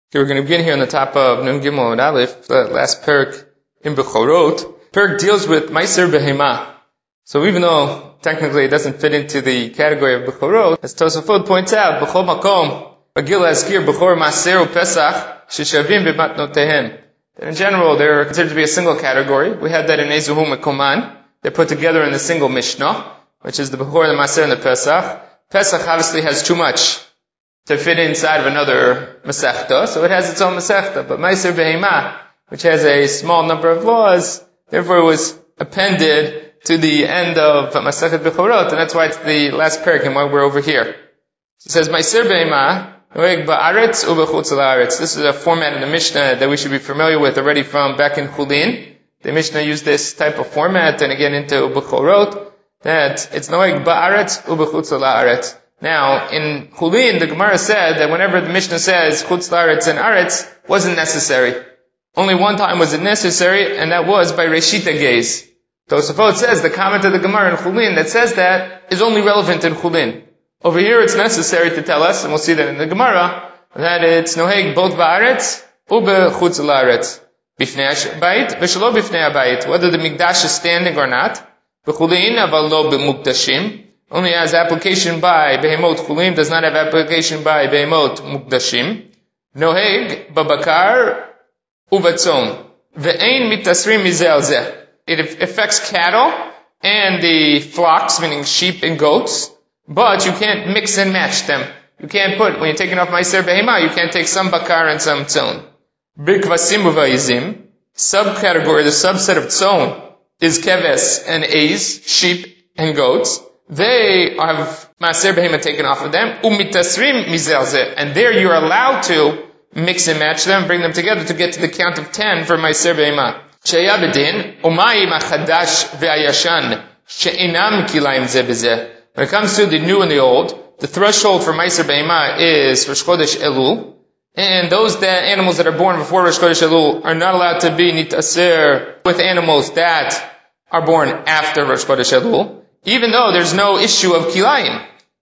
Okay, we're going to begin here on the top of Nun Gimel and Aleph, the last parak in Bechorot. Parak deals with Meiser Behema. So even though technically it doesn't fit into the category of Bechorot, as Tosafot points out, Bechol Makom, Bagil Azkir, Bechor Maser Pesach, Shishavim B'matnotehem. In general, they're considered to be a single category. We had that in Ezuhu Mekoman. They're put together in the single Mishnah, which is the Bechor, the Maser, and the Pesach. Pesach obviously has too much to fit inside of another Masechta, so it has its own Masechta. But Meiser Behema, which has a small number of laws, therefore it was appended to the end of Masechet Bechorot, and that's why it's the last parak and why we're over here. So it says, Meiser Behema, Noeg Ba'aretz Ubechutz La'aretz. This is a format in the Mishnah that we should be familiar with already from back in Chulin. The Mishnah used this type of format, and again into Bechorot, that it's Noeg Ba'aretz Ubechutz La'aretz. Now, in Chulin, the Gemara said that whenever the Mishnah says Chutz La'aretz and Aretz, wasn't necessary. Only one time was it necessary, and that was by Reshita Geis. Tosafot says, the comment of the Gemara in Chulin that says that is only relevant in Chulin. Over here it's necessary to tell us, and we'll see that in the Gemara, that it's Noheg both Ba'aretz, Ube Chutz La'aretz. Bifnei Bayit, V'shelo Bifnei Bayit. Whether the Mikdash is standing or not. B'chulin, aval lo b'mukdashim. Only has application by Behemot Chulim, does not have application by Behemot Mukdashim. Noheg, Babakar, Uvatzon. Ve'ein mitasrim mizeh zeh. It affects cattle and the flocks, meaning sheep and goats, but you can't mix and match them. You can't put, when you're taking off Meiser Behema, you can't take some Bakar and some Tzon. Bikvasim uva'izim. Subcategory, the subset of Tzon is Keves and Eiz, sheep and goats. They have Maser Behema taken off of them, umitasrim mizelzeh, and there you're allowed to mix and match them, bring them together to get to the count of 10 for Maser Behema. Sheyabedin, umayim achadash ve'ayashan, she'inam kilayim zeh bezeh. When it comes to the new and the old, the threshold for Maser Behema is Rosh Chodesh Elul, and those animals that are born before Rosh Chodesh Elul are not allowed to be nitaser with animals that are born after Rosh Chodesh Elul. Even though there's no issue of kilayim.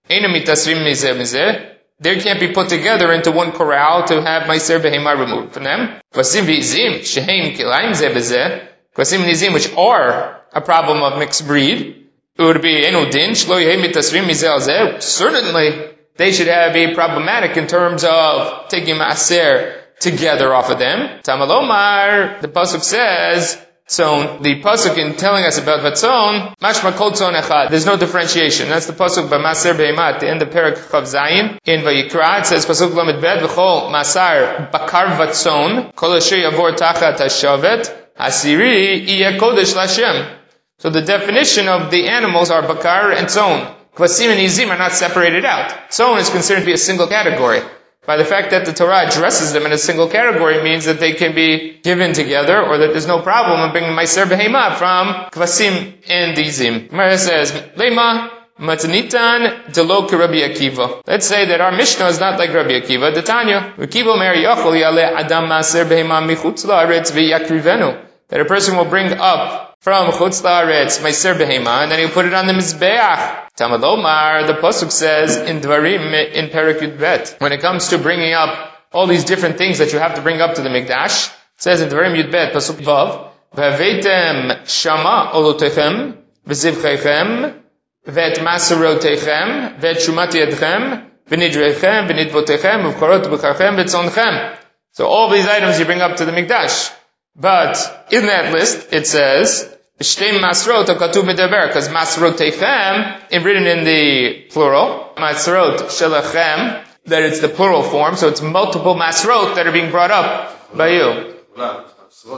They can't be put together into one corral to have Meiser Behema removed from them. Kvasim v'izim, shehem kilayim zeh bezeh. Kvasim and izim, which are a problem of mixed breed, it would be enudin, shlo yehem mitasrim mizeh al zeh. Certainly, they should be problematic in terms of taking Maser together off of them. Tamalomar, the pasuk says, so the pasuk in telling us about Vatzon, mashma kol tzon echad. There's no differentiation. That's the pasuk by Maser Behema at the end of Perak Chav Zayin. In Vayikra it says pasuk lamed bet v'chol masar bakar Vatzon kol asher yavor tachat hashavet hasiri iyeh kodesh l'Hashem. So the definition of the animals are bakar and tzon. Kvasim and izim are not separated out. Tzon is considered to be a single category. By the fact that the Torah addresses them in a single category means that they can be given together, or that there's no problem in bringing Meiser Behema from Kvasim and Izim. Gemara says, Lema matanitan delo Rabbi Akiva. Let's say that our Mishnah is not like Rabbi Akiva. The Tanya, Akiva mer yachol yale adam Meiser Behema michutz la'aretz v'yakrivenu. That a person will bring up from chutz la'aretz Meiser Behema, and then he'll put it on the Mizbeach. Tamalomar, the pasuk says in Dvarim in Perek Yud Bet, when it comes to bringing up all these different things that you have to bring up to the Mikdash, it says in Dvarim Yud Bet, pasuk vav, v'aveitem shama olotechem v'zivchechem v'et maserotechem v'et shumat yedchem v'nidrechem v'nidvotechem v'vkorot b'charchem v'tzonchem. So all these items you bring up to the Mikdash. But in that list, it says, Shteim masrot hakatuv medaber, because masrot teichem, written in the plural, masrot shelachem, that it's the plural form, so it's multiple masrot that are being brought up by you. Right,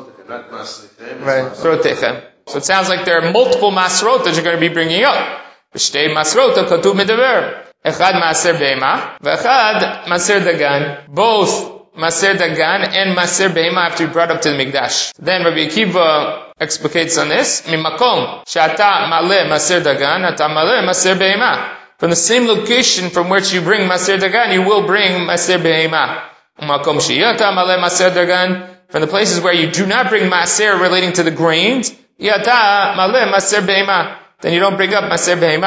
masrot teichem. So it sounds like there are multiple masrot that you're going to be bringing up. Shteim masrot hakatuv medaber. Echad maser behema, v'echad maser dagan. Both Maser Dagan and Maser Behema have to be brought up to the Mikdash. Then Rabbi Akiva explicates on this. Mimakom shata maleh Maser Dagan, ata maleh Maser Behema. From the same location from which you bring Maser Dagan, you will bring Maser Behema. Mimakom shiyata maleh Maser Dagan. From the places where you do not bring Maser relating to the grains, yata maleh Maser Behema. Then you don't bring up Maser Behema.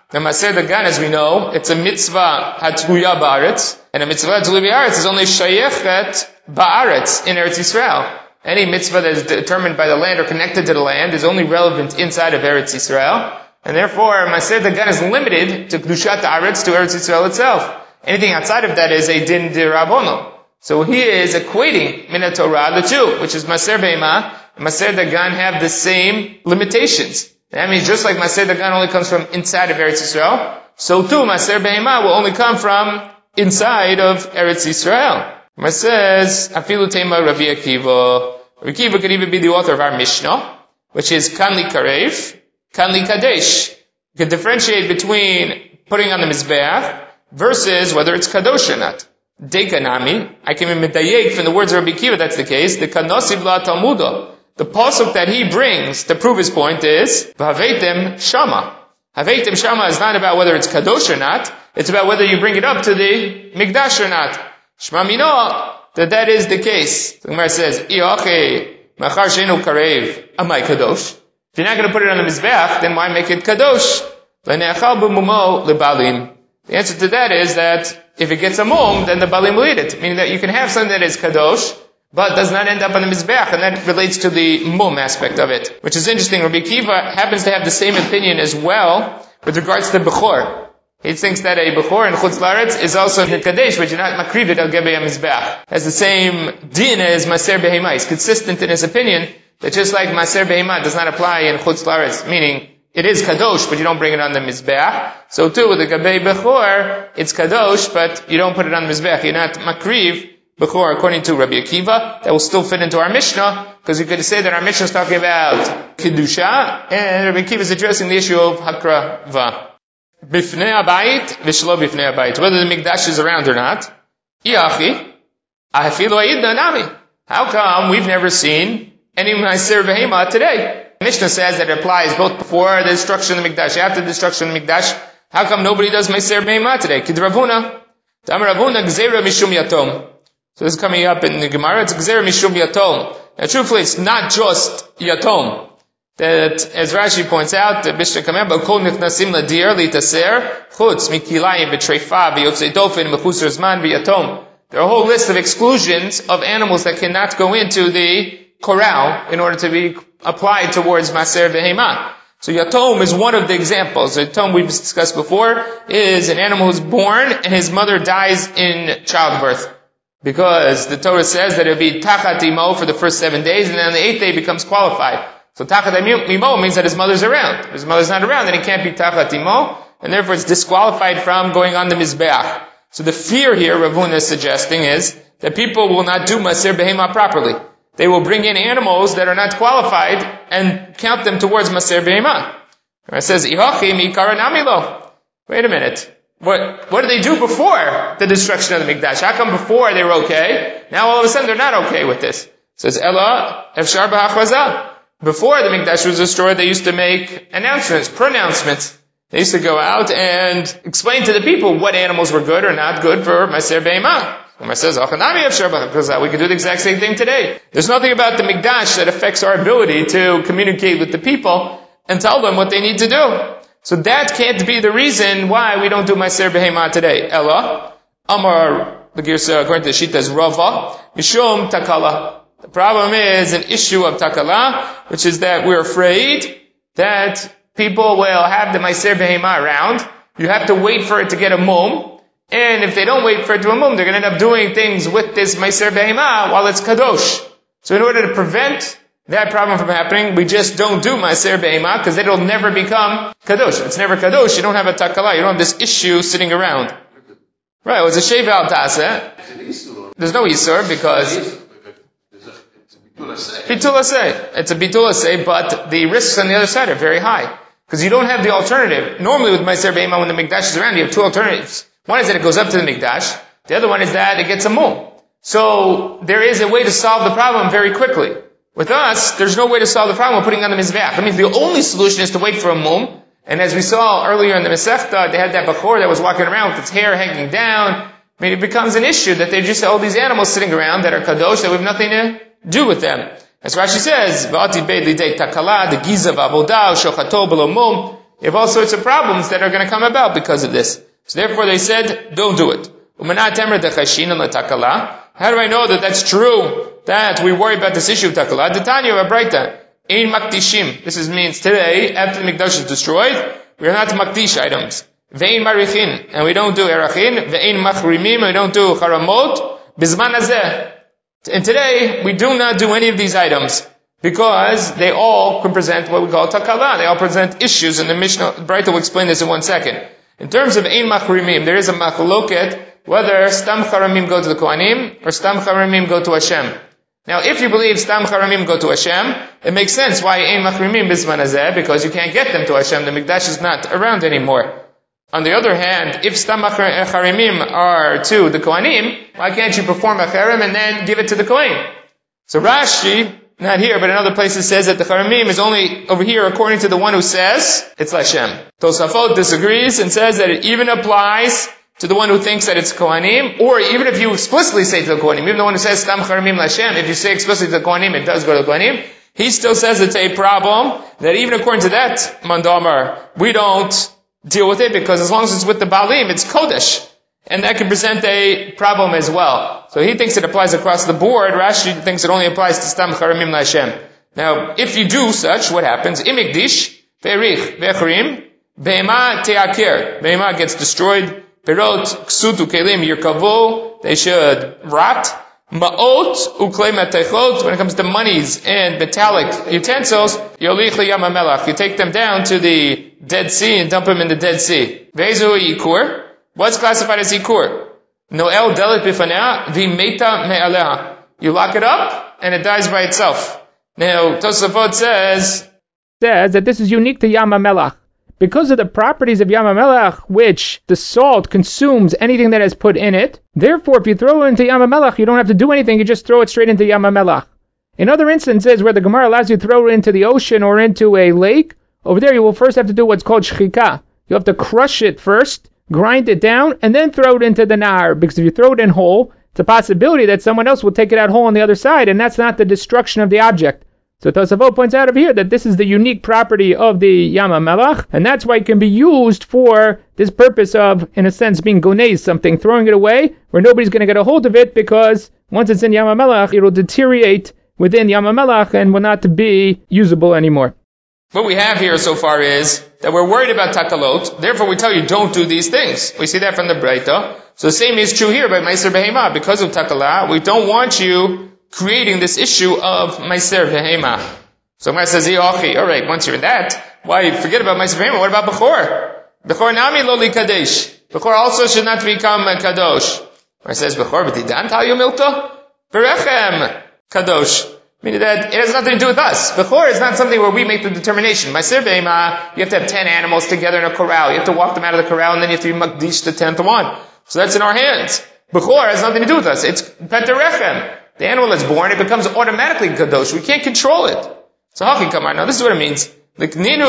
The Maser Dagan, as we know, it's a mitzvah hatluya ba'aretz, and a mitzvah hatluya ba'aretz is only shayechet ba'aretz in Eretz Yisrael. Any mitzvah that is determined by the land or connected to the land is only relevant inside of Eretz Yisrael, and therefore Maser Dagan is limited to Kedushat Haaretz, to Eretz Yisrael itself. Anything outside of that is a din d'Rabbanan. So he is equating min Torah, the two, which is Maser Behemah and Maser Dagan have the same limitations. That means just like Maser Dagan only comes from inside of Eretz Yisrael, so too Maser Behemah will only come from inside of Eretz Yisrael. It says, Afilu Tema Rabbi Akiva. Rabbi Akiva could even be the author of our Mishnah, which is Kanli Karev, Kanli Kadesh. You can differentiate between putting on the Mizbeach versus whether it's Kadosh or not. Dekanami, I can medayek from the words of Rabbi Akiva, that's the case. The Kanosiv La Talmuda. The pasuk that he brings to prove his point is, V'haveitem Shama. Haveitem Shama is not about whether it's Kadosh or not, it's about whether you bring it up to the Mikdash or not. Shma Mino, that is the case. The Gemara says, Ioche, Machar Sheinu Karev, Amai Kadosh. If you're not going to put it on the Mizbeach, then why make it Kadosh? L'ne'achal b'mumo l'balim. The answer to that is that if it gets a mum, then the balim will eat it. Meaning that you can have something that is Kadosh, but does not end up on the Mizbeach, and that relates to the mum aspect of it. Which is interesting. Rabbi Akiva happens to have the same opinion as well with regards to Bechor. He thinks that a Bechor in Chutz La'aretz is also in Kadesh, but you're not makriv it al gebei HaMizbeach. Has the same din as Maser Behemah. He's consistent in his opinion that just like Maser Behemah does not apply in Chutz La'aretz, meaning it is Kadosh, but you don't bring it on the Mizbeach. So too, with the Gebei Bechor, it's Kadosh, but you don't put it on the Mizbeach. You're not makriv Bechor, according to Rabbi Akiva. That will still fit into our Mishnah, because you could say that our Mishnah is talking about Kedusha, and Rabbi Akiva is addressing the issue of Hakrava. Bifnei Abayit, Vishlo Bifnei Abayit. Whether the Mikdash is around or not. Iachi, Ahafilu Ayidna Nami. How come we've never seen any Maser Behemah today? Mishnah says that it applies both before the destruction of the Mikdash, after the destruction of the Mikdash. How come nobody does Maser Behemah today? Kid Ravuna. Tamar Ravuna Gzeira Mishum Yatom. So this is coming up in the Gemara. It's Gzeira Mishum Yatom. Now truthfully, it's not just Yatom. That, as Rashi points out, the Mishnah Kameh, Kol Nichnasim Ladir Litaser, Chutz Mikilayim B'Treifa V'Yotzei Dofin V'Chusar Zman V'Yatom. There are a whole list of exclusions of animals that cannot go into the corral in order to be applied towards Maser Behemah. So Yatom is one of the examples. Yatom, we've discussed before, is an animal who's born and his mother dies in childbirth. Because the Torah says that it'll be Tachat Imo for the first 7 days, and then on the 8th day he becomes qualified. So Tachat Imo means that his mother's around. If his mother's not around, then he can't be Tachat Imo, and therefore it's disqualified from going on the Mizbeach. So the fear here, Ravuna is suggesting, is that people will not do Maser Behemah properly. They will bring in animals that are not qualified and count them towards Maser Behemah. It says, Ihochi mikara namilo. Wait a minute. What did they do before the destruction of the Mikdash? How come before they were okay? Now all of a sudden they're not okay with this. It says, Ella efshar b'hachrazah. Before the Mikdash was destroyed, they used to make pronouncements. They used to go out and explain to the people what animals were good or not good for Maser Behemah. Gemara says, we can do the exact same thing today. There's nothing about the Mikdash that affects our ability to communicate with the people and tell them what they need to do. So that can't be the reason why we don't do Maser Behemah today. Ella, Amar, the Girsa, according to the Shita, is Rava, Mishum Takala. The problem is an issue of Takala, which is that we're afraid that people will have the Maser Behemah around. You have to wait for it to get a mum. And if they don't wait for it to a mum, they're going to end up doing things with this Maser Behemah while it's Kadosh. So in order to prevent that problem from happening, we just don't do Maser Behemah because it'll never become Kadosh. It's never Kadosh. You don't have a Takala. You don't have this issue sitting around. Right, it was a Shev al Taseh. There's no Yisur because Bitul Aseh. It's a Bitul Aseh, but the risks on the other side are very high. Because you don't have the alternative. Normally with Maser Behemah, when the Mikdash is around, you have two alternatives. One is that it goes up to the Mikdash. The other one is that it gets a mum. So there is a way to solve the problem very quickly. With us, there's no way to solve the problem of putting on the Mizbeach. I mean, the only solution is to wait for a mum. And as we saw earlier in the Masechta, they had that Bechor that was walking around with its hair hanging down. I mean, it becomes an issue that they just have all these animals sitting around that are Kadosh that we have nothing to do with them. As Rashi says, V'ati beid lidei takala, the giza v'avodah, shochato below mum. You have all sorts of problems that are going to come about because of this. So therefore they said, don't do it. How do I know that that's true, that we worry about this issue of takala? Detanya Abraita, Ein Makdishim. This means today, after the Mikdash is destroyed, we are not Makdish items. Ve'ein Marichin, and we don't do Erachin. Ve'ein Machrimim, and we don't do Charamot. Bizman Hazeh. And today, we do not do any of these items, because they all represent what we call takala. They all present issues, and the Mishnah, Braita will explain this in 1 second. In terms of Ein Machrimim, there is a machloket whether Stam Charamim go to the Kohanim or Stam Charamim go to Hashem. Now, if you believe Stam Charamim go to Hashem, it makes sense why Ein Machrimim Bisman Hazeh, because you can't get them to Hashem. The Mikdash is not around anymore. On the other hand, if Stam Charamim are to the Kohanim, why can't you perform a Cherem and then give it to the Kohen? So Rashi, not here, but in other places, says that the Charamim is only over here according to the one who says it's Lashem. Tosafot disagrees and says that it even applies to the one who thinks that it's Kohanim, or even if you explicitly say to the Kohanim, even the one who says Stam Charamim Lashem, if you say explicitly to the Kohanim, it does go to the Kohanim, he still says it's a problem, that even according to that Mandamar, we don't deal with it, because as long as it's with the Baalim, it's Kodesh. And that can present a problem as well. So he thinks it applies across the board. Rashi thinks it only applies to Stam Charamim Lashem. Now, if you do such, what happens? Imikdish, Ve'erich, Ve'echrim, Be'ema Te'akir. Be'ema gets destroyed. Perot, Ksutu, Kelim, Yirkavo, they should rot. Ma'ot, Uklei Matechot, when it comes to monies and metallic utensils, Yolich Liyam HaMelach. You take them down to the Dead Sea and dump them in the Dead Sea. Ve'ezu Yikur. What's classified as Yikur? Noel Delit Bifanea, V'meta Me'aleha. You lock it up, and it dies by itself. Now, Tosafot says that this is unique to Yam HaMelach. Because of the properties of Yam HaMelach, which the salt consumes anything that is put in it, therefore if you throw it into Yam HaMelach, you don't have to do anything, you just throw it straight into Yam HaMelach. In other instances where the Gemara allows you to throw it into the ocean or into a lake, over there you will first have to do what's called shchika. You have to crush it first, grind it down, and then throw it into the Nahar, because if you throw it in whole, it's a possibility that someone else will take it out whole on the other side, and that's not the destruction of the object. So Tosafot points out over here that this is the unique property of the Yam HaMelach, and that's why it can be used for this purpose of, in a sense, being gonez, something, throwing it away, where nobody's going to get a hold of it, because once it's in Yam HaMelach, it will deteriorate within Yam HaMelach and will not be usable anymore. What we have here so far is that we're worried about takalot, therefore we tell you don't do these things. We see that from the Breita. So the same is true here by Meiser Behema. Because of takala, we don't want you creating this issue of Meiser Behema. So Gemara says, alright, once you're in that, why forget about Meiser Behema? What about Bechor? Bechor nami lo li kadesh. Bechor also should not become a kadosh. Gemara says, Bechor b'tidan tal yomilto? Berechem kadosh. Meaning that it has nothing to do with us. Bechor is not something where we make the determination. Meiser Behema, you have to have 10 animals together in a corral. You have to walk them out of the corral, and then you have to be makdish the 10th one. So that's in our hands. Bechor has nothing to do with us. It's Peterechem. The animal that's born, it becomes automatically kadosh. We can't control it. So Hachi Kamar. Now this is what it means. You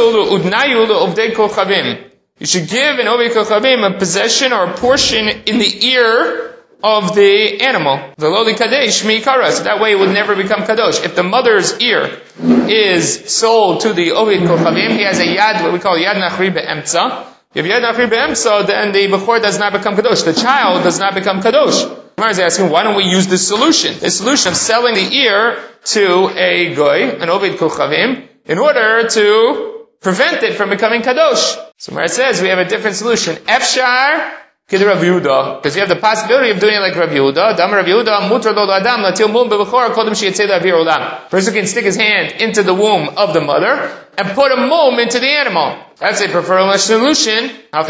should give an Ovei Kochavim a possession or a portion in the ear of the animal. The loli kadesh mi'ikara. So that way it would never become kadosh. If the mother's ear is sold to the Ovei Kochavim, he has a yad, what we call yad nachri be'emtza. If yad nachri be'emtza, then the bechor does not become kadosh. The child does not become kadosh. Gemara is asking, why don't we use this solution? The solution of selling the ear to a goy, an Oved Kochavim, in order to prevent it from becoming kadosh. So Gemara says we have a different solution. Efshar kid Rav Yehuda, because you have the possibility of doing it like Rav Yehuda. Dam Rav Yehuda mutar lo adam latil mum bebechor kodem sheyitzei la'avir olam. Person can stick his hand into the womb of the mother and put a mum into the animal. That's a preferable solution. That's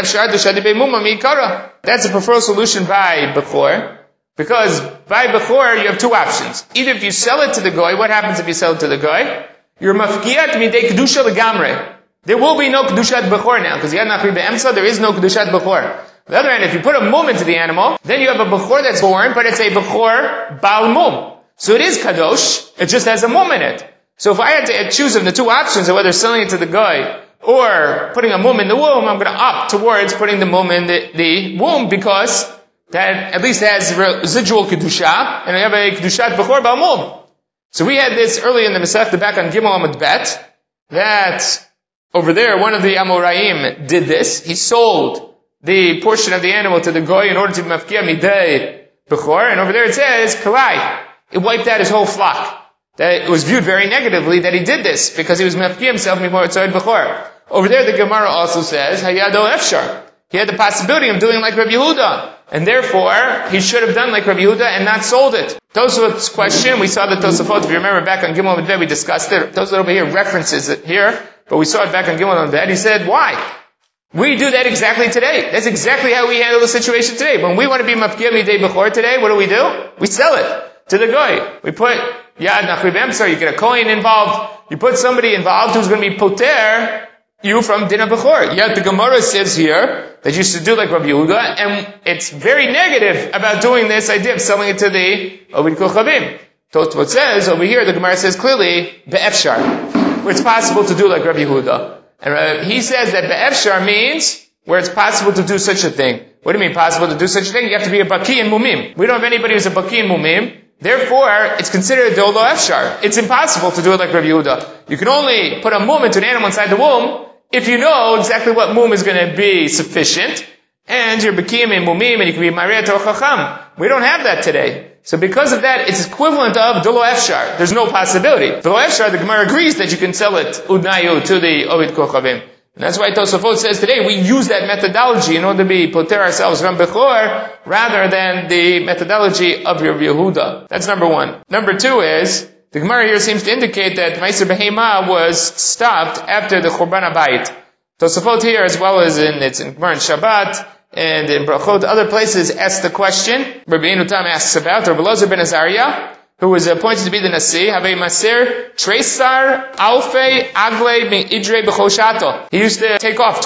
a preferred solution by Bechor. Because by Bechor, you have two options. Either if you sell it to the goy, what happens if you sell it to the goy? You're mafkiyat midei kedusha legamre. There will be no kedushat Bechor now, because yad nachri be'emsa, there is no kedushat Bechor. On the other hand, if you put a mum into the animal, then you have a Bechor that's born, but it's a Bechor Baal mum. So it is kadosh, it just has a mum in it. So if I had to choose of the two options of whether selling it to the goy or putting a mum in the womb, I'm going to opt towards putting the mum in the womb, because that at least has residual kedusha, and we have a kedushat bechor ba'mum. So we had this early in the Masechta back on Gimel Amud Bet, that over there, one of the Amoraim did this. He sold the portion of the animal to the goy in order to be mafkia midei bechor, and over there it says, kalai. It wiped out his whole flock. That it was viewed very negatively that he did this, because he was mafkia himself before tzad bechor. Over there the Gemara also says, hayado efshar. He had the possibility of doing like Rabbi Yehuda, and therefore he should have done like Rabbi Yehuda and not sold it. Tosafot's question, we saw the Tosafot, if you remember back on Gimel Amud, we discussed it. Tosafot over here references it here, but we saw it back on Gimel Amud. He said, why? We do that exactly today. That's exactly how we handle the situation today. When we want to be mafkia midei bechor today, what do? We sell it to the goy. We put yad nachri b'emsar, you get a coin involved, you put somebody involved who's going to be poter you from din bechor. Yet the Gemara says here that you should do like Rabbi Yehuda, and it's very negative about doing this idea of selling it to the Ovid Kochavim. Tosfot says, over here, the Gemara says clearly, be'efshar, where it's possible to do like Rabbi Yehuda. And he says that be'efshar means where it's possible to do such a thing. What do you mean possible to do such a thing? You have to be a baki in mumim. We don't have anybody who's a baki in mumim. Therefore, it's considered dolo efshar. It's impossible to do it like Rabbi Yehuda. You can only put a mum into an animal inside the womb if you know exactly what mum is going to be sufficient, and you're Bekim and Mumim, and you can be Mariyat or Chacham. We don't have that today. So because of that, it's equivalent of Dolo Efshar. There's no possibility. Dolo Efshar, the Gemara agrees that you can sell it Udnayu to the Ovid Kochavim. And that's why Tosafot says today we use that methodology in order to be poter ourselves from Bechor, rather than the methodology of Rabbi Yehuda. That's number one. Number two is, the Gemara here seems to indicate that Meiser Behema was stopped after the Churban HaBayit. Tosafot here, as well as in Gemara in Shabbat, and in Brachot, other places, asks the question. Rabbi Yehuda asks about Rabbi Elazar ben Azariah, who was appointed to be the Nasi, Havei Maser, Tresar, Alfei, Agle, Idre, Bechoshato. He used to take off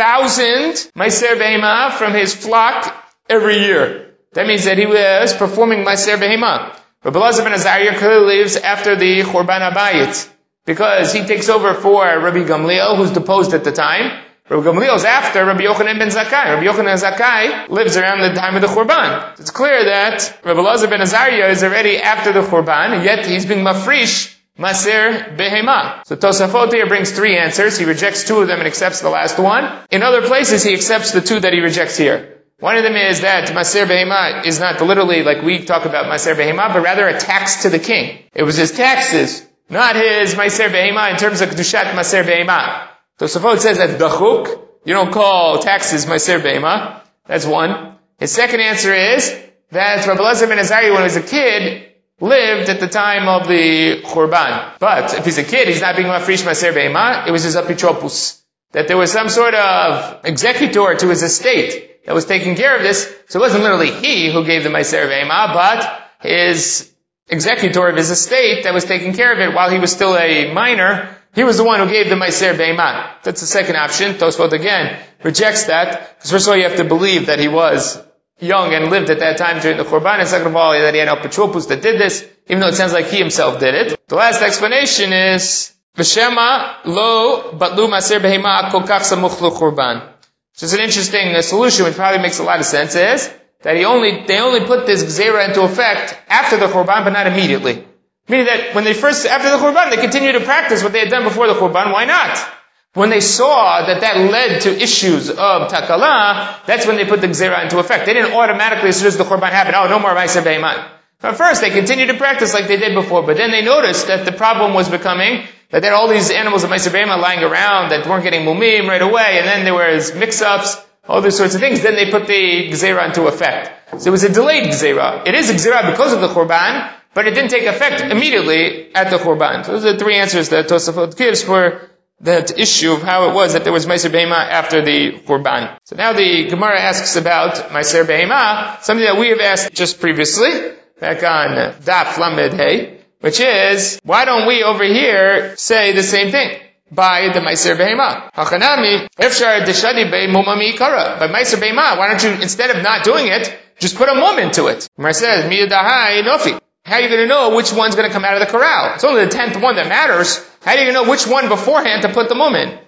12,000 Meiser Behema from his flock every year. That means that he was performing Meiser Behema. Rabbi Elazar ben Azariah clearly lives after the Churban HaBayit, because he takes over for Rabbi Gamliel, who's deposed at the time. Rabbi Gamliel is after Rabbi Yochanan ben Zakkai. Rabbi Yochanan ben Zakkai lives around the time of the Churban. It's clear that Rabbi Elazar ben Azariah is already after the Churban, and yet he's being mafrish Maser Behema. So Tosafot here brings three answers. He rejects two of them and accepts the last one. In other places, he accepts the two that he rejects here. One of them is that Maser Behema is not literally like we talk about Maser Behema, but rather a tax to the king. It was his taxes, not his Maser Behema in terms of Kedushat Maser Behema. Tosafot says that Dachuk, you don't call taxes Maser Behema. That's one. His second answer is that Rabbi Elazar ben Azariah, when he was a kid, lived at the time of the Churban. But if he's a kid, he's not being mafrish Maser Behema, it was his apitropus. That there was some sort of executor to his estate that was taking care of this. So it wasn't literally he who gave the Meiser Behema, but his executor of his estate that was taking care of it while he was still a minor, he was the one who gave the Meiser Behema. That's the second option. Tosfot again rejects that, because first of all you have to believe that he was young and lived at that time during the Churban, and second of all that he had Alpatropus that did this, even though it sounds like he himself did it. The last explanation is V'shema lo batlu Maser Behema kol kach samuch l'Churban. So it's an interesting solution, which probably makes a lot of sense, is that they only put this Gzeira into effect after the Churban, but not immediately. Meaning that when after the Churban, they continued to practice what they had done before the Churban. Why not? When they saw that led to issues of Takala, that's when they put the Gzeira into effect. They didn't automatically, as soon as the Churban happened, no more Meiser Behema. But first, they continued to practice like they did before, but then they noticed that the problem was becoming that there had all these animals of Meiser Behema lying around that weren't getting mumim right away, and then there was mix-ups, all those sorts of things. Then they put the Gzeira into effect. So it was a delayed Gzeira. It is a Gzeira because of the Churban, but it didn't take effect immediately at the Churban. So those are the three answers that Tosafot gives for that issue of how it was that there was Meiser Behema after the Churban. So now the Gemara asks about Meiser Behema, something that we have asked just previously, back on Daf Lamed Hey, which is, why don't we over here say the same thing? By the Meiser Behema. Hachanami, Efshar Deshadi Be Mumami Kara. By Meiser Behema, why don't you, instead of not doing it, just put a mum into it? Gemara says, Miyadahai Nofi. How are you going to know which one's going to come out of the corral? It's only the 10th one that matters. How are you going to know which one beforehand to put the mum in?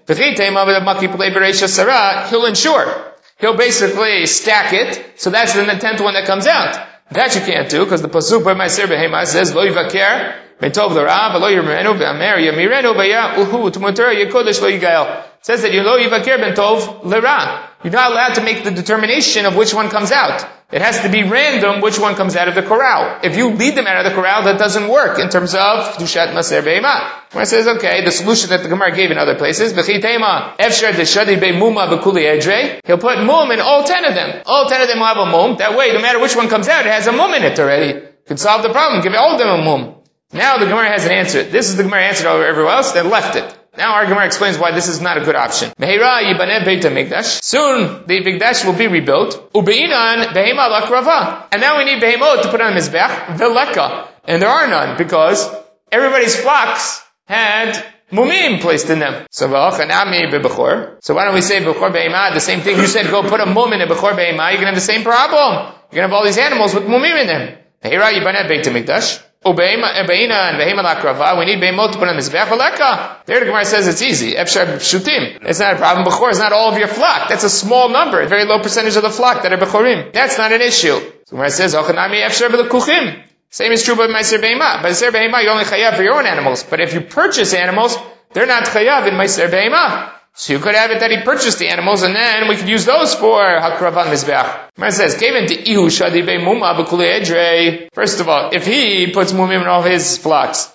He'll ensure. He'll basically stack it, so that's then the 10th one that comes out. That you can't do, because the pasuk by Ma'aser Behema says, Lo yivaker ben tov l'ra, v'lo yirmenu v'amer yamirenu v'ya uhu t'moter yekodesh lo yigael. It says that you lo yivaker ben tov l'ra. You're not allowed to make the determination of which one comes out. It has to be random which one comes out of the corral. If you lead them out of the corral, that doesn't work in terms of Kedushat Ma'aser Behema. Gemara says, okay, the solution that the Gemara gave in other places, B'chitema, Efshar Deshadi Be'muma B'kuli Edrei, he'll put mum in all 10 of them. All 10 of them will have a mum. That way, no matter which one comes out, it has a mum in it already. Could solve the problem. Give all of them a mum. Now the Gemara has an answer. This is the Gemara answered over everywhere else, then left it. Now our Gemara explains why this is not a good option. Meheira yibaneh Beit HaMikdash. Soon the Mikdash will be rebuilt. Ubeinan behema lakrava. And now we need behemot to put on the mizbech veleka. And there are none because everybody's flocks had mumim placed in them. So why don't we say bechor behema, the same thing you said, go put a mum in a bechor behema, you're going to have the same problem. You're going to have all these animals with mumim in them. Meheira yibaneh Beit HaMikdash. We need behemot to put on the mizbech veleka. There the Gemara says it's easy. Efshar shutim. It's not a problem. Bechor is not all of your flock. That's a small number, a very low percentage of the flock that are bechorim. That's not an issue. So the Gemara says, ochanami efshar b'lekuchim. Same is true by Ma'aser Behema. By Ma'aser Behema, you only chayav for your own animals. But if you purchase animals, they're not chayav in Ma'aser Behema. So you could have it that he purchased the animals, and then we could use those for hakravan mizbech. Gemara says, "Given to ihu shadi be'muma b'kuli edrei." First of all, if he puts mumim in all his flocks,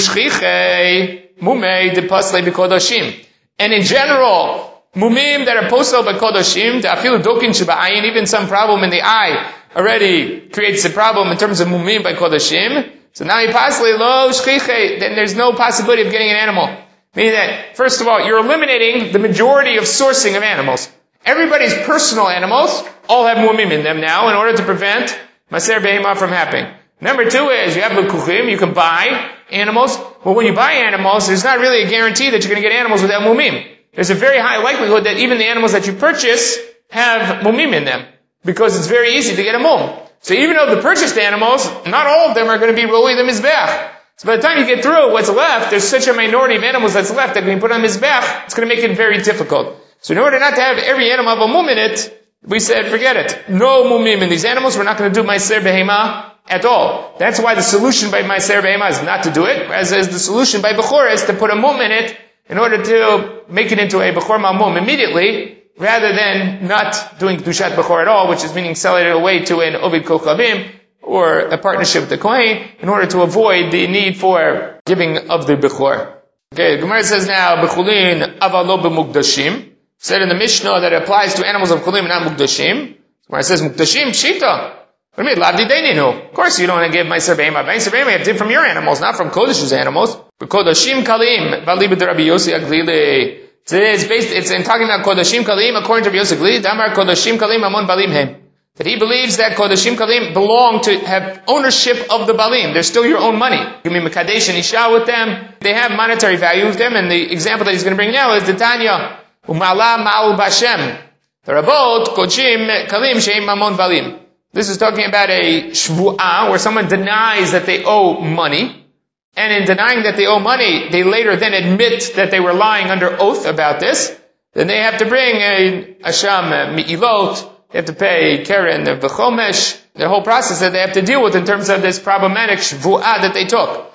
ushchiche mumei de pasle b'kodashim, and in general, mumim that are posel b'kodashim, ta'afilu dokin sheba'ayin, even some problem in the eye already creates a problem in terms of mumim by kodashim. So now he pasle lo shchiche, then there's no possibility of getting an animal. Meaning that, first of all, you're eliminating the majority of sourcing of animals. Everybody's personal animals all have mumim in them now in order to prevent Ma'aser Behema from happening. Number two is, you have lekuchim, you can buy animals, but when you buy animals, there's not really a guarantee that you're going to get animals without mumim. There's a very high likelihood that even the animals that you purchase have mumim in them, because it's very easy to get a mum. So even though the purchased animals, not all of them are going to be roli the mizbech. So by the time you get through what's left, there's such a minority of animals that's left that can be put on mizbech, it's going to make it very difficult. So in order not to have every animal have a mum in it, we said, forget it. No mumim in these animals, we're not going to do Ma'aser Behema at all. That's why the solution by Ma'aser Behema is not to do it, whereas the solution by Bechor is to put a mum in it in order to make it into a Bechor Ma'mum immediately, rather than not doing Kedushat Bechor at all, which is meaning selling it away to an Ovid Kochavim, or a partnership with the Kohen, in order to avoid the need for giving of the Bechor. Okay, Gemara says now, Bechulin avalo b'mukdashim. Said in the Mishnah that it applies to animals of Chulim, not Mukdashim. Gemara says, Mukdashim, Shita. What do you mean, Lavdi Deininu? Of course you don't want to give Ma'aser Behema. Ma'aser Behema you have to give from your animals, not from Kodesh's animals. Kodashim Kalim, Valibid Rabbi Yossi Aglili. It's in talking about Kodashim Kalim, according to Rabbi Yossi Aglili, Damar Kodashim Kalim Amon Balim Hem. That he believes that Kodashim Kalim belong to have ownership of the Balim. They're still your own money. You can be Mekadesh and Isha with them. They have monetary value with them, and the example that he's going to bring now is the Tanya. Umala ma'ul bashem. The Rabot Kodashim Kalim Sheim Mamon Balim. This is talking about a shvu'ah, where someone denies that they owe money. And in denying that they owe money, they later then admit that they were lying under oath about this. Then they have to bring a asham mi'ilot. They have to pay Keren of V'chomesh, the whole process that they have to deal with in terms of this problematic shvu'ah that they took.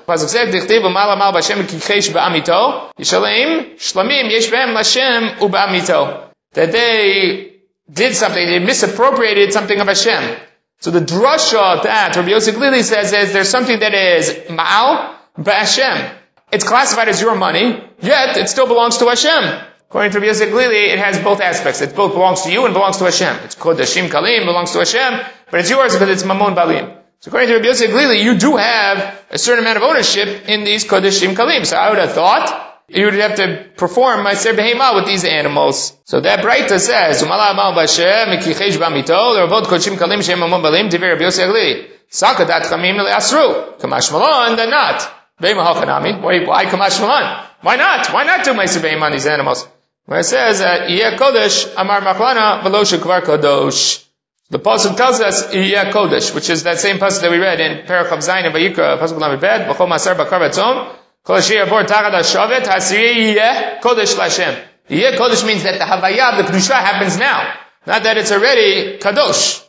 That they did something, they misappropriated something of Hashem. So the drasha that Rabbi Yossi Glili says is there's something that is ma'al ba'Hashem. It's classified as your money, yet it still belongs to Hashem. According to Rabbi Yossi Glili, it has both aspects. It both belongs to you and belongs to Hashem. It's Kodashim Kalim, belongs to Hashem, but it's yours because it's Mamon Balim. So according to Rabbi Yossi Glili, you do have a certain amount of ownership in these Kodashim Kalim. So I would have thought you would have to perform Ma'aser Behema with these animals. So that Braita says, Umala Amal Bashem, Mekichesh Bamito, Lervot Kodashim Kalim, Shem Mamon Balim, Diver Rabbi Yossi Glili. Sakadat Chamim Le'asru. Kamash Malon, then not. Behema Hochanami. Why Kamash Malon? Why not? Why not do Ma'aser Behema on these animals? Where it says, Yeh Kodesh, Amar Machlana, V'lo Shekvar Kodosh. The pasuk tells us, Yeh Kodesh, which is that same pasuk that we read in Perach Chav Zayin and Vayikra, pasuk Lamed Bet, B'chol Masar Bakar Batzom, Kol Asher Yavor Tachad HaShavet, Hasiri Yeh Kodesh L'Hashem. Yeh Kodesh means that the Havayah, the Kedusha happens now. Not that it's already Kadosh.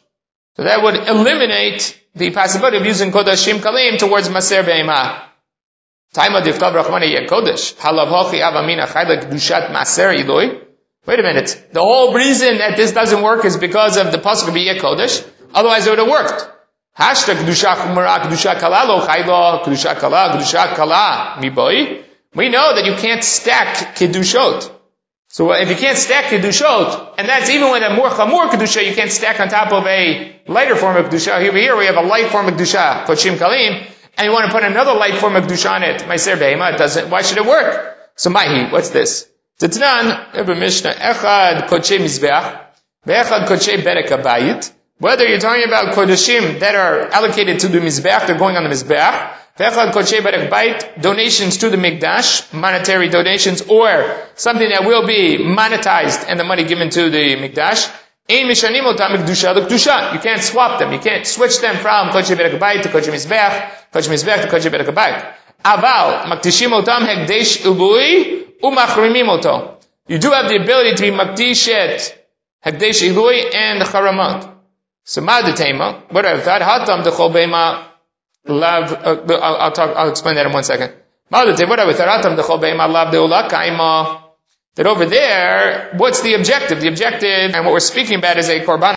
So that would eliminate the possibility of using Kodashim Kalim towards Maser Behemah. Taima Diftav Rachmana Yeh Kodesh. Halav Hochi Avamina Chayla Kedushat Maser Iloi. Wait a minute. The whole reason that this doesn't work is because of the pasuk of Yeh Kodesh. Otherwise it would have worked. Hashtag Kedusha Chumara Kedusha Kala Lo Chayla Kedusha Kala Miboi. We know that you can't stack Kedushot. So if you can't stack Kedushot, and that's even when a more Chamur Kedusha you can't stack on top of a lighter form of Kedusha. Over here we have a light form of Kedusha, Kodshim Kalim, and you want to put another light form of Kedusha on it, Meiser Behemah, it doesn't, why should it work? So Mahi, what's this? Titnan, every Mishnah, Echad Kodshei Mizbeach, Ve'echad Kodshei Berek Habayit. Whether you're talking about Kodashim that are allocated to the Mizbeach, they're going on the Mizbeach, Ve'echad Kodshei Berek Habayit, donations to the Mikdash, monetary donations, or something that will be monetized and the money given to the Mikdash, Ein Mishanim Otam Kedusha L'Kedusha. You can't swap them. You can't switch them from Kodshei Berek Habayit to Kodshei Mizbeach to Kodshei Berek Habayit. Aval, Maktishim Otam Hekdesh Ilui, Umachrimim Oto. You do have the ability to be Maktishet, Hekdesh Ilui, and the Charamot. So Ma'adetema, what I've thought, Hatam Dechol Beima, Lav, I'll explain that in 1 second. Ma'adetema, what I thought, Hatam Dechol Beima, Lav Deula Kaima. That over there, what's the objective? The objective, and what we're speaking about is a korban.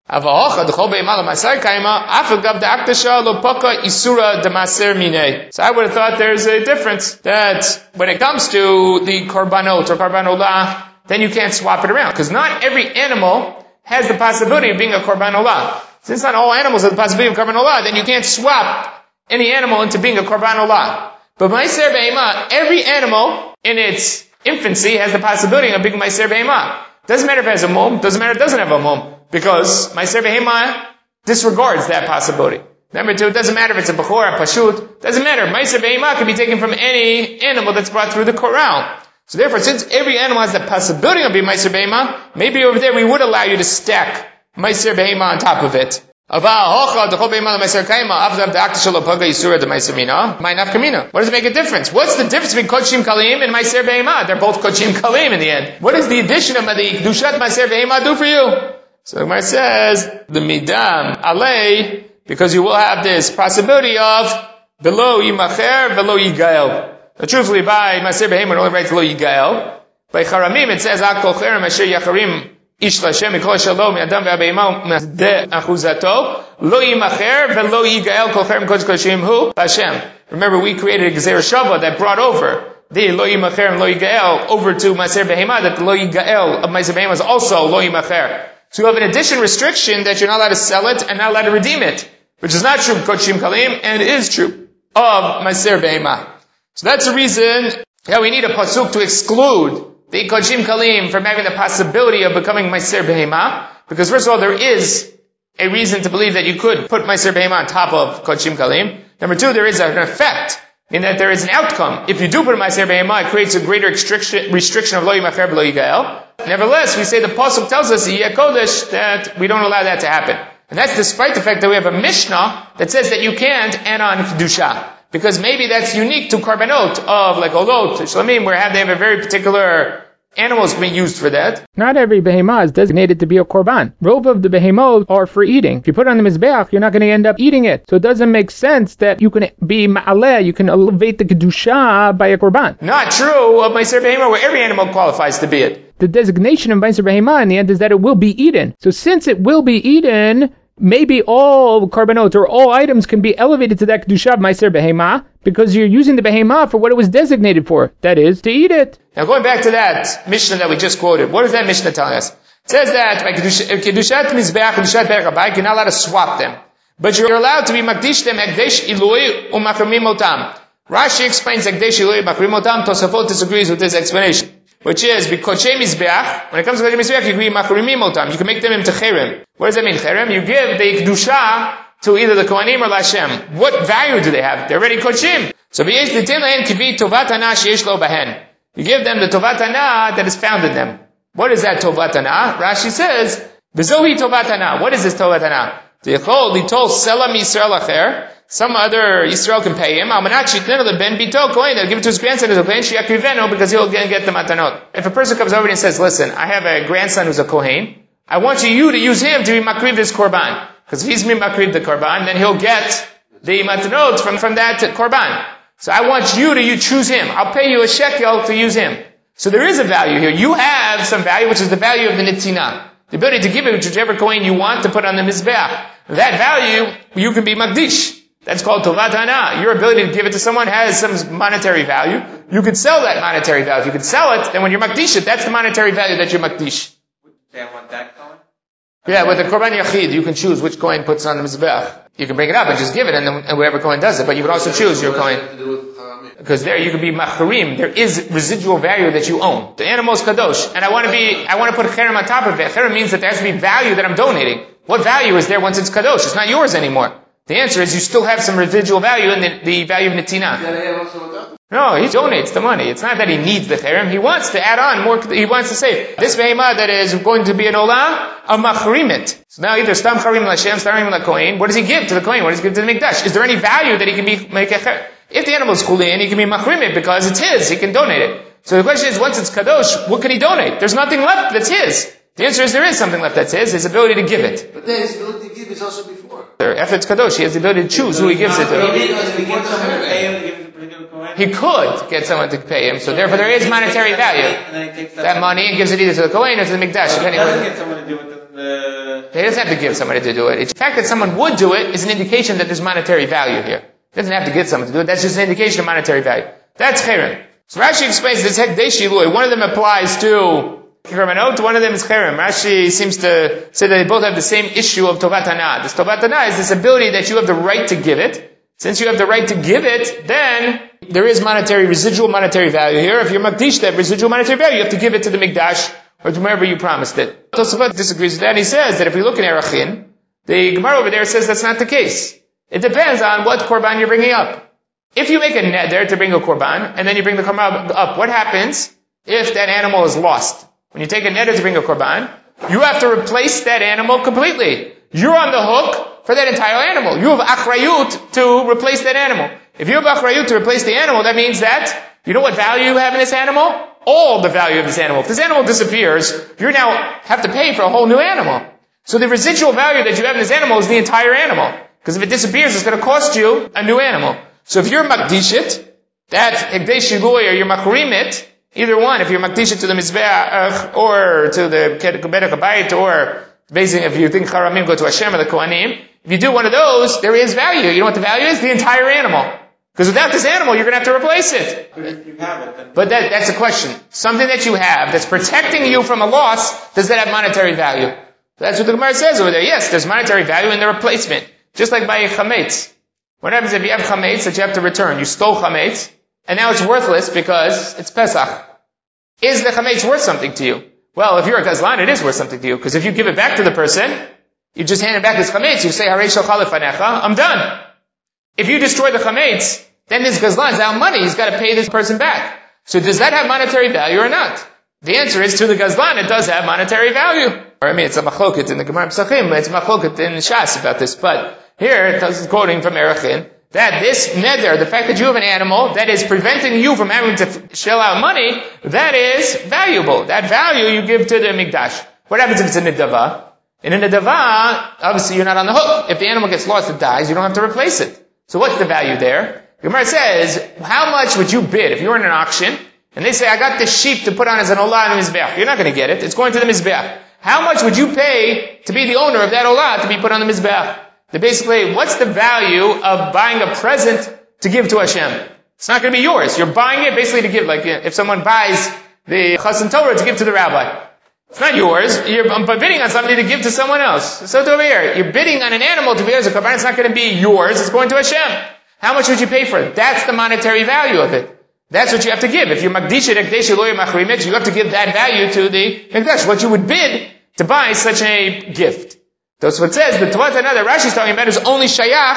So I would have thought there's a difference, that when it comes to the korbanot or korban then you can't swap it around. Because not every animal has the possibility of being a korban olah. Since not all animals have the possibility of korban olah, then you can't swap any animal into being a korban olah. But Meiser Behemah, every animal in its infancy has the possibility of being Meiser Behemah. Doesn't matter if it has a mum, doesn't matter if it doesn't have a mum, because Meiser Behemah disregards that possibility. Number two, it doesn't matter if it's a Bechor, a Pashut, doesn't matter. Meiser Behemah can be taken from any animal that's brought through the corral. So therefore, since every animal has the possibility of being Meiser Behemah, maybe over there we would allow you to stack Meiser Behemah on top of it. What does it make a difference? What's the difference between Kodshim Kalim and Meiser Behemah? They're both Kodshim Kalim in the end. What does the addition of the Kedushat Meiser Behemah do for you? So the Gemara says, the Midam Alei, because you will have this possibility of below Yimacher, below Yigael. But truthfully, by Meiser Behemah, it only writes below Yigael. By Charamim, it says, Akol Cherem Asher Yacharim Ish Lashem Mikol Shalom Yadam VeAbeimah De Achuzato Lo Yimacher Velo Yigael Kol Cherem Kodesh Kodeshim Hu Hashem. Remember, we created a Gezer Shava that brought over the Lo Yimacher and Lo Yigael over to Meiser Behemah, that the Lo Yigael of Meiser Behemah is also Lo Yimacher. So you have an addition restriction that you're not allowed to sell it and not allowed to redeem it, which is not true of Kodshim Kalim and it is true of Meiser Behemah. So that's the reason that we need a pasuk to exclude the Kodshim Kalim from having the possibility of becoming Meiser Behemah, because first of all, there is a reason to believe that you could put Meiser Behemah on top of Kodshim Kalim. Number two, there is an effect, in that there is an outcome. If you do put Meiser Behemah, it creates a greater restriction of Lo Yimacher Lo Yigael. Nevertheless, we say the pasuk tells us, Yeh Kodesh, that we don't allow that to happen. And that's despite the fact that we have a Mishnah that says that you can't add on Kedusha. Because maybe that's unique to korbanot of like olot, shlamim, where they have a very particular animals being used for that. Not every behemah is designated to be a korban. Rove of the behemot are for eating. If you put it on the mizbeach, you're not going to end up eating it. So it doesn't make sense that you can be ma'aleh, you can elevate the kedusha by a korban. Not true of Meiser Behemah, where every animal qualifies to be it. The designation of Meiser Behemah in the end is that it will be eaten. So since it will be eaten, maybe all korbanot or all items can be elevated to that kedusha of Meiser Behemah, because you're using the behemah for what it was designated for, that is, to eat it. Now going back to that Mishnah that we just quoted, what is that Mishnah telling us? It says that by kedushat mizbeach, kedushat berek habayit, you're not allowed to swap them, but you're allowed to be makdish them hekdesh ilui u'makrimim otam. Rashi explains hekdesh ilui u'makrimim otam. Tosafot disagrees with this explanation, which is because mizbeach, when it comes to mizbeach, you can be makrimim otam. You can make them into cherem. What does that mean, cherem? You give the kedusha to either the Kohanim or Lashem. What value do they have? They're already Kodshim. So you give them the Tovatana that is found in them. What is that Tovatana? Rashi says, V'zohi Tovatana. What is this Tovatana? Some other Yisrael can pay him. They'll give it to his grandson as a Kohen, because he'll get the matanot. If a person comes over and says, listen, I have a grandson who's a Kohen. I want you to use him to be makriv this korban. Because if he's mimakriv the korban, then he'll get the matnot from that korban. So I want you to choose him. I'll pay you a shekel to use him. So there is a value here. You have some value, which is the value of the nitzina. The ability to give it to whichever kohen you want to put on the mizbeach. That value, you can be makdish. That's called tovat hana. Your ability to give it to someone has some monetary value. You could sell that monetary value. If you could sell it, then when you're makdish it, that's the monetary value that you're makdish. They want that kohen? Yeah, with the korban yachid, you can choose which kohen puts on the mizbeach. You can bring it up and just give it, and whoever kohen does it. But you can also choose your kohen. Because there you could be macharim. There is residual value that you own. The animal is kadosh, and I want to put cherem on top of it. Cherem means that there has to be value that I'm donating. What value is there once it's kadosh? It's not yours anymore. The answer is you still have some residual value in the value of netina. No, he donates the money. It's not that he needs the cherem. He wants to add on more. He wants to say this behemah that is going to be an olah, a macharim it. So now either stam charim l'Hashem, stam charim l'kohen. What does he give to the kohen? What does he give to the mikdash? Is there any value that he can make a cherem? If the animal is chulin, he can be machrim it because it's his. He can donate it. So the question is, once it's kadosh, what can he donate? There's nothing left that's his. The answer is there is something left that's his ability to give it. But then his ability to give is also before. After it's kadosh, he has the ability to choose who he gives it to. He could get someone to pay him, so therefore there is monetary value. That money and gives it either to the kohen or to the mikdash. He doesn't have to give somebody to do it. The fact that someone would do it is an indication that there's monetary value here. He doesn't have to get someone to do it. That's just an indication of monetary value. That's cherem. So Rashi explains this hekdesh shilui. One of them applies to korbanot, one of them is cherem. Rashi seems to say that they both have the same issue of tovat hana. This tovat hana is this ability that you have the right to give it. Since you have the right to give it, then there is residual monetary value here. If you're makdish that residual monetary value, you have to give it to the mikdash or to wherever you promised it. Tosafot disagrees with that. He says that if we look in Erachin, the Gemara over there says that's not the case. It depends on what korban you're bringing up. If you make a neder to bring a korban, and then you bring the korban up, what happens if that animal is lost? When you take a neder to bring a korban, you have to replace that animal completely. You're on the hook for that entire animal. You have achrayut to replace that animal. If you have achrayut to replace the animal, that means that, you know what value you have in this animal? All the value of this animal. If this animal disappears, you now have to pay for a whole new animal. So the residual value that you have in this animal is the entire animal. Because if it disappears, it's going to cost you a new animal. So if you're makdishit, that hekdesh shilui, or you're machrim it, either one, if you're makdishit to the mizbeach, or to the bedek habayit, or basically if you think charamim go to Hashem or the kohanim, if you do one of those, there is value. You know what the value is? The entire animal. Because without this animal, you're going to have to replace it. But if you have it, then... But that's the question. Something that you have that's protecting you from a loss, does that have monetary value? That's what the Gemara says over there. Yes, there's monetary value in the replacement. Just like buying chametz. What happens if you have chametz that you have to return? You stole chametz, and now it's worthless because it's Pesach. Is the chametz worth something to you? Well, if you're a gazlan, it is worth something to you, because if you give it back to the person, you just hand it back his chametz, you say, Harei shochalei fanecha, I'm done. If you destroy the chametz, then this gazlan is out money, he's got to pay this person back. So does that have monetary value or not? The answer is, to the gazlan, it does have monetary value. Or it's a machloket in the Gemara Pesachim, it's a machloket in Shas about this, but here, it's quoting from Erachin, that this neder, the fact that you have an animal that is preventing you from having to shell out money, that is valuable. That value you give to the mikdash. What happens if it's a nedava? In a nedava, obviously you're not on the hook. If the animal gets lost, it dies, you don't have to replace it. So what's the value there? The Gemara says, how much would you bid if you were in an auction, and they say, I got this sheep to put on as an olah in the mizbeach. You're not going to get it. It's going to the mizbeach. How much would you pay to be the owner of that olah to be put on the mizbeach? That basically, what's the value of buying a present to give to Hashem? It's not going to be yours. You're buying it basically to give, like if someone buys the Chassan Torah to give to the rabbi. It's not yours. You're bidding on something to give to someone else. So over here, you're bidding on an animal to be as a korban. It's not going to be yours. It's going to Hashem. How much would you pay for it? That's the monetary value of it. That's what you have to give. If you're makdishet, hekdesh shilui machrim it, you have to give that value to the hekdesh. What you would bid to buy such a gift. That's what it says. The tovat hana that Rashi is talking about is only shayach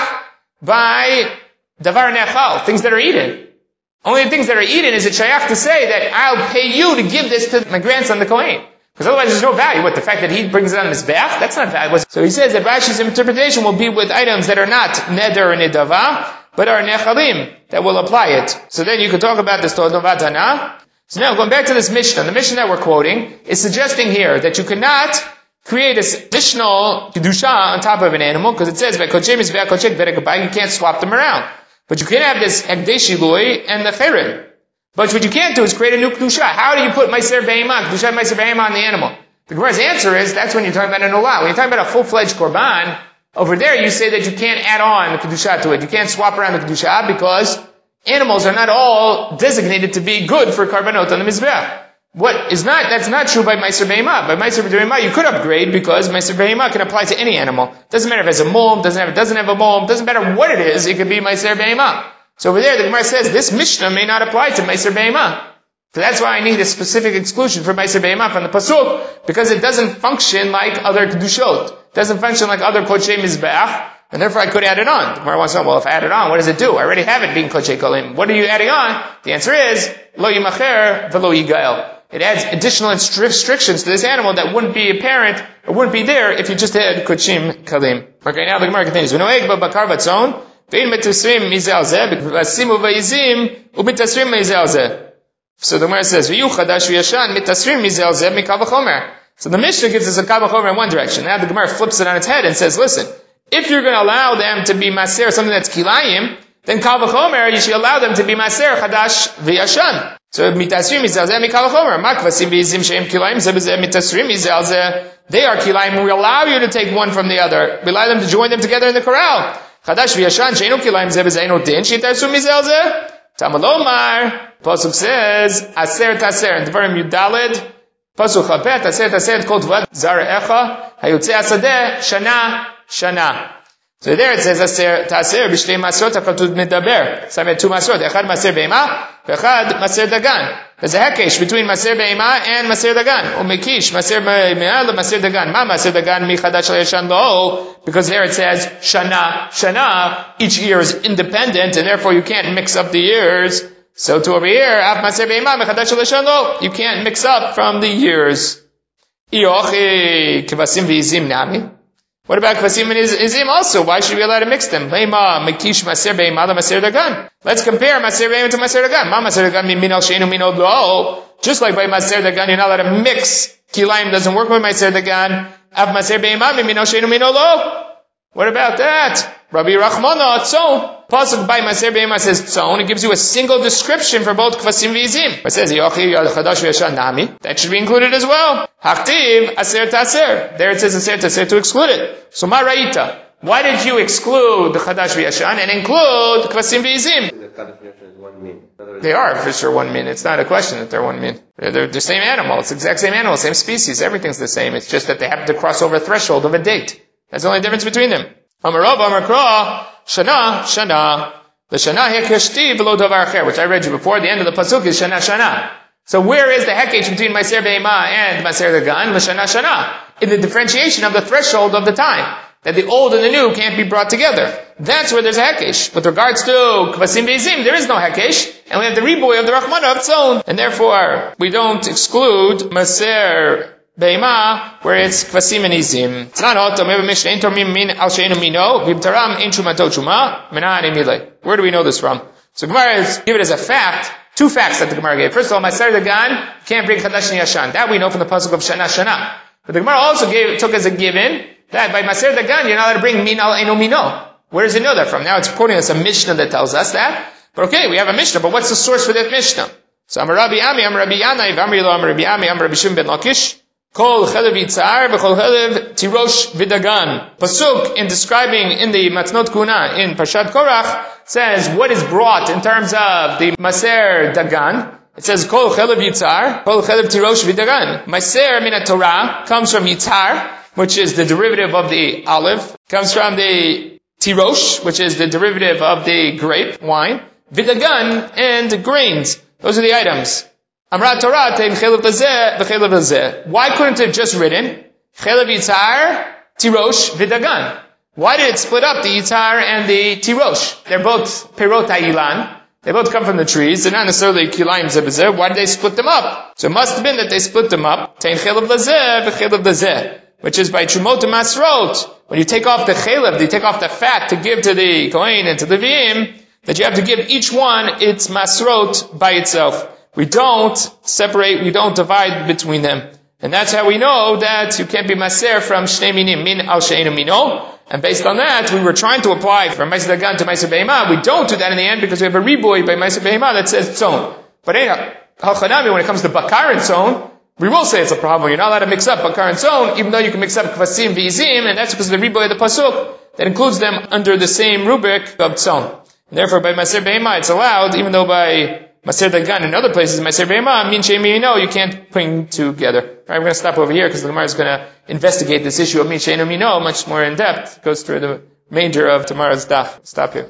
by davar nechal, things that are eaten. Only things that are eaten is it shayach to say that I'll pay you to give this to my grandson, the Kohen. Because otherwise there's no value. What, the fact that he brings it on his bath? That's not valuable. So he says that Rashi's interpretation will be with items that are not neder and nidava, but are nechalim, that will apply it. So then you could talk about this tovat hana. So now going back to this Mishnah, the Mishnah that we're quoting is suggesting here that you cannot create this additional kedusha on top of an animal, because it says, you can't swap them around. But you can have this hekdesh ilui and the cherim. But what you can't do is create a new kedusha. How do you put meiser behema, kedusha meiser behema on the animal? The Gemara's answer is, that's when you're talking about an olah. When you're talking about a full-fledged korban, over there you say that you can't add on the kedusha to it. You can't swap around the kedusha because animals are not all designated to be good for karbanot on the mizbeach. That's not true by meiser behema. By meiser behema you could upgrade because meiser behema can apply to any animal. Doesn't matter if it has a mum, doesn't have a mum, doesn't matter what it is, it could be meiser behema. So over there the Gemara says this Mishnah may not apply to meiser behema. So that's why I need a specific exclusion for meiser behema from the pasuk, because it doesn't function like other kedushot. It doesn't function like other kodshei mizbeach, and therefore I could add it on. The Gemara wants to know, well, if I add it on, what does it do? I already have it being kodshei kolim. What are you adding on? The answer is, lo yimacher velo yigael. It adds additional restrictions to this animal that wouldn't be apparent, or wouldn't be there if you just had kodshim kalim. Okay, now the Gemara continues. V'noeg b'bakar batzon, v'in mitasrim mizal zeh, v'asimu v'yizim, u'mitasrim mizal zeh. So the Gemara says, "V'yu chadash v'yashan mitasrim mizel zeh mikal v'chomer." So the Mishnah gives us a kal v'chomer in one direction. Now the Gemara flips it on its head and says, "Listen, if you're going to allow them to be maser something that's kilayim, then kal v'chomer you should allow them to be maser chadash v'yashan." So mitasrim mizel zeh mikal v'chomer. Makvasim v'yizim sheim kilayim zeh mitasrim mizel zeh. They are kilayim. We allow you to take one from the other. We allow them to join them together in the corral. Chadash v'yashan sheinu kilayim zeh b'zeinu din sheitarsum mizel zeh. Tamalomar. Pasuk says, Aser Taser, in Devarim Yudalid, Pasuk Chapet, Aser Taser, Kol Tvad, Zara Echa, Hayotze Asadeh, Shana. So there it says, Aser Taser, Bishtei Masrot, HaKatud Medaber. So I made two Masrot, Echad Maser Be'ema, Echad Maser Dagan. There's a hekesh between Maser Be'ema and Maser Dagan. Umekish, Maser Be'ema, Maser Dagan. Ma Maser Dagan, Mi Chadash Yashan Lo, because there it says, Shana, each year is independent, and therefore you can't mix up the years. So to over here, you can't mix up from the years. What about kvasim and izim also? Why should we be allowed to mix them? Let's compare maser be'ema to maser dagan. Ma maser dagan min minol sheinu minol lo. Just like by maser dagan, you're not allowed to mix. Kilayim doesn't work with maser dagan. Av maser be'ema min minol sheinu minol lo. What about that? Rabbi Rachmana, tzon. Pasuk by Maser Be'ema says tzon. It gives you a single description for both kvasim v'izim. It says, Yochi chadash v'yashan nami. That should be included as well. Haktiv aser taser. There it says aser taser to exclude it. So ma ra'ita. Why did you exclude the chadash v'yashan and include kvasim v'izim? They are for sure one min. It's not a question that they're one min. They're the same animal. It's the exact same animal, same species. Everything's the same. It's just that they happen to cross over a threshold of a date. That's the only difference between them. Amar Rav, Amar Kra, Shana. The Shana hekeshti v'lo davar acher, which I read you before. The end of the pasuk is Shana. So where is the hekesh between Maser Be'ema and Maser Dagan? Shana. In the differentiation of the threshold of the time. That the old and the new can't be brought together. That's where there's a hekesh. With regards to Kvasim Be'izim, there is no hekesh. And we have the riboy of the Rachmana of Tzon. And therefore, we don't exclude Maser Be'ema, where it's kvasim and izim. It's not auto. We have a Mishnah. Ein tormim min al she'enu mino, v'ibtaram ein shumato shuma, menan emile. Where do we know this from? So Gemara give it as a fact. Two facts that the Gemara gave. First of all, Maser Dagan can't bring chadash and yashan. That we know from the pasuk of Shana. But the Gemara also took as a given that by Maser Dagan you're not allowed to bring min al eno mino. Where does it know that from? Now it's quoting us a Mishnah that tells us that. But okay, we have a Mishnah. But what's the source for that Mishnah? So Amar Rabbi Ami, Amar Rabbi Yanai, Amar Yilo, Amar Rabbi Ami, Amar Rabbi Shimon ben Lakish. Kol chelev yitzar v'kol chelev tirosh v'dagan. Pasuk in describing in the Matnot Kuna in Parshat Korach says what is brought in terms of the Maser Dagan. It says kol chelev yitzar, kol chelev tirosh v'dagan. Maser min Torah comes from yitzar, which is the derivative of the olive. Comes from the tirosh, which is the derivative of the grape wine. V'dagan and grains. Those are the items. Amrat Torah teim chelev lazeh v'chelev lazeh. Why couldn't it have just written chelev yitzar, tirosh, v'dagan? Why did it split up the yitzar and the tirosh? They're both perot ha'ilan. They both come from the trees. They're not necessarily kilayim zebazeh. Why did they split them up? So it must have been that they split them up. Teim chelev lazeh v'chelev lazeh, which is by trumot and masrot. When you take off the chelev, you take off the fat to give to the kohen and to the Leviim, that you have to give each one its masrot by itself. We don't separate, we don't divide between them. And that's how we know that you can't be maser from shnei minim, min al she'enu mino. And based on that, we were trying to apply from Meiser Dagan to Meiser Behemah. We don't do that in the end because we have a riboy by Meiser Behemah that says tzon. But halchanami, when it comes to bakar and tzon, we will say it's a problem. You're not allowed to mix up bakar and tzon, even though you can mix up kvasim v'izim, and that's because of the riboy of the pasuk that includes them under the same rubric of tzon. And therefore, by Meiser Behemah, it's allowed, even though by Meiser Dagan and other places, Meiser Behemah, min she'enu mino, you can't bring together. Alright, we're going to stop over here because the Gemara is going to investigate this issue of min she'enu mino much more in depth. It goes through the remainder of tomorrow's daf. Stop here.